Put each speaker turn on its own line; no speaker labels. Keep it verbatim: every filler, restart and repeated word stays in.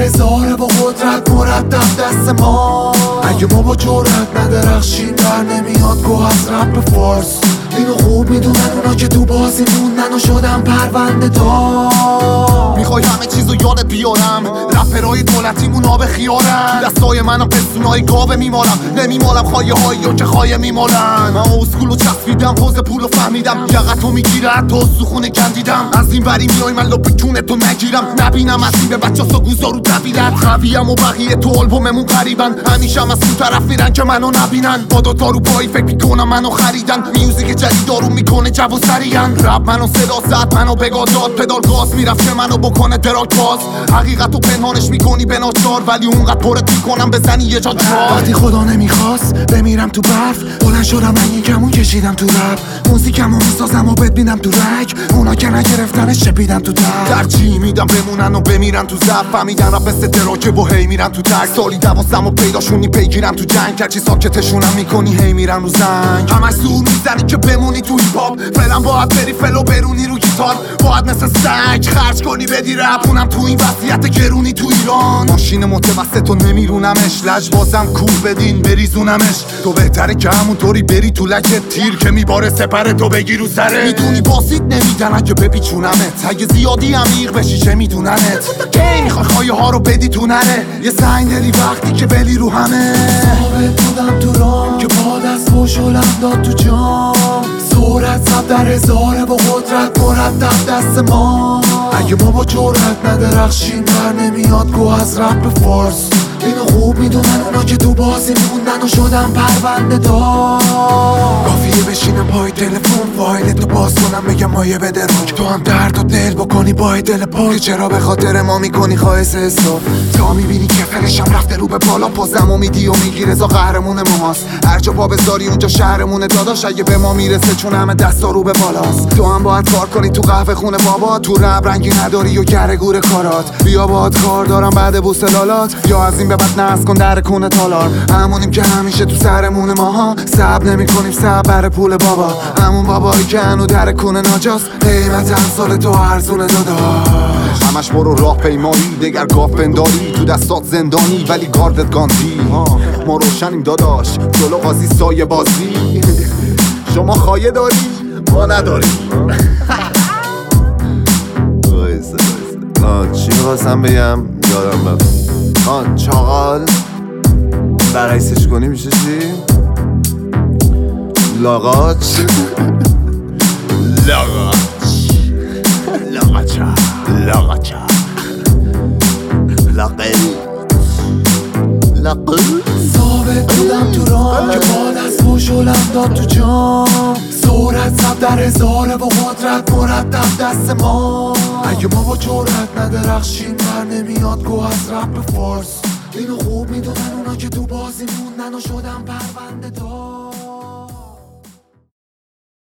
هزاره با قدرت مرتب دست ما. اگه ما با جرأت ندرخشیم در نمیاد گوه از رپ فارس. اینو خوب میدونن اونا که تو بازی موندن و شدن پرونده دار.
میخوای همه چیزو یادت بیارم، رپرهای دولتیمون آب خیارن. دستای منو پستونای گاوه میمالم، نمیمالم خایه هایی یا که خایه میمالن. من اسکولو چسبیدم حوز پولو فهمیدم، یقتو میگیره حتی سخونه گندیدم. از این وری میای من لپ کونتو نگیرم، نبینم از این به بچه سا گوزارو دویدن. خویم و بقیه تو آلبوممون قریبن، همیشه هم از اون طرف میرن که منو نبینن. با دو دارو پایی فکر میکنم منو خریدن، میوزیک جدید دارو میکنه جو و سریعن. رپ منو صدا زد منو بگاداد، پدال گاز میرفت که منو بکنه دراک باز. حقیقتو پنهانش میکنی به ناچار، ولی اونقدر پرت میکنم بزنی یه جا جوار.
وقتی خدا نمیخواست بمیرم تو برف، بلند شدم من یکمون کشیدم تو رپ. موزیکمو میسازم و ببینم تو رک، اونا که نگرفتنش چپیدم تو در.
ترجیح میدم بمونن و بمیرن تو زف، فهمیدن رپ مثل دراکه و هی میرن تو تک. سالی دوازدم و پیداشونی پیگیرم تو جنگ، هرچی ساکتشونم میکنی هی میرن رو زنگ. همش زور میزنی که بمونی تو هیپ هاپ، فعلا باید بری فلو برونی رو گیتار. باید مثل سگ خرج کنی بدی رپ، اونم تو این وضعیت گرونی تو ایران. ماشین متوسط و نمیرونمش، لجبازم کور بدین بریزونمش. تو بهتره که همونطوری بری تو لجت، تیر که میباره سپره تو بگی رو سره. میدونی بازیت نمیدن اگه بپیچونمت، اگه زیادی عمیق بشی چه میدوننت. کی میخوای خایه ها رو بدی تو نره، یه سنگ داری وقتی که بلی رو همه.
ثابت بودم تو رام که با دست و شلم داد تو جام. سرعت سب در هزاره با قدرت مرتب دست ما. اگه ما با جرأت ندرخشیم در نمیاد گوه از رپ فارس. اینو خوب میدونن اونا که تو بازی موندن و شدن پرونده دار. کافیه بشینم پای تلفن فایلتو باز کنم بگم مایه بده روک، تو هم درد و دل بکنی با دل پاک. چرا به خاطر ما میکنی خواهش حساب؟ تا میبینی که فرشم رفته رو به بالا، پازم و میدی و میگی رضا قهرمون ماست. هر جا پا بذاری اونجا شهرمونه داداش، اگه به ما میرسه چون همه دستا رو به بالاست. تو هم باید کار کنی تو قهوه خونه بابا، تو رب رنگی نداری و گره گور کارات. بیا باهات کار دارم بعد بوسلالات، یا از این به بعد ناز کن در کونه تالار. همونیم که همیشه تو سرمون ماها، صبر نمی کنیم صبر بر پول بابا. همون بابایی که هنو در کونه ناجاست، قیمت امسال تو ارزونه داداش.
همش برو راه پیمایی دگر گاف بنداری، تو دستات زندانی ولی گاردت گاندی. ما روشنیم داداش جلو قاضی سایه بازی. شما خایه داری ما نداریم.
چی میخواستم بگم یادم رفت. آن چاقال برعکسش کنی میشه چی؟ لاغاچ.
لاغاچ لاغاچا لاغاچا لاغل لاغل.
ثابت بودم تو رام که با دست و شلم داد تو جام. سرعت سب در هزاره با قدرت مرتب دست ما. اگه ما با جرأت ندرخشیم در نمیاد گوه از رپ فارس. اینو خوب میدونن اونا که تو بازی موندن و شدن پرونده دار.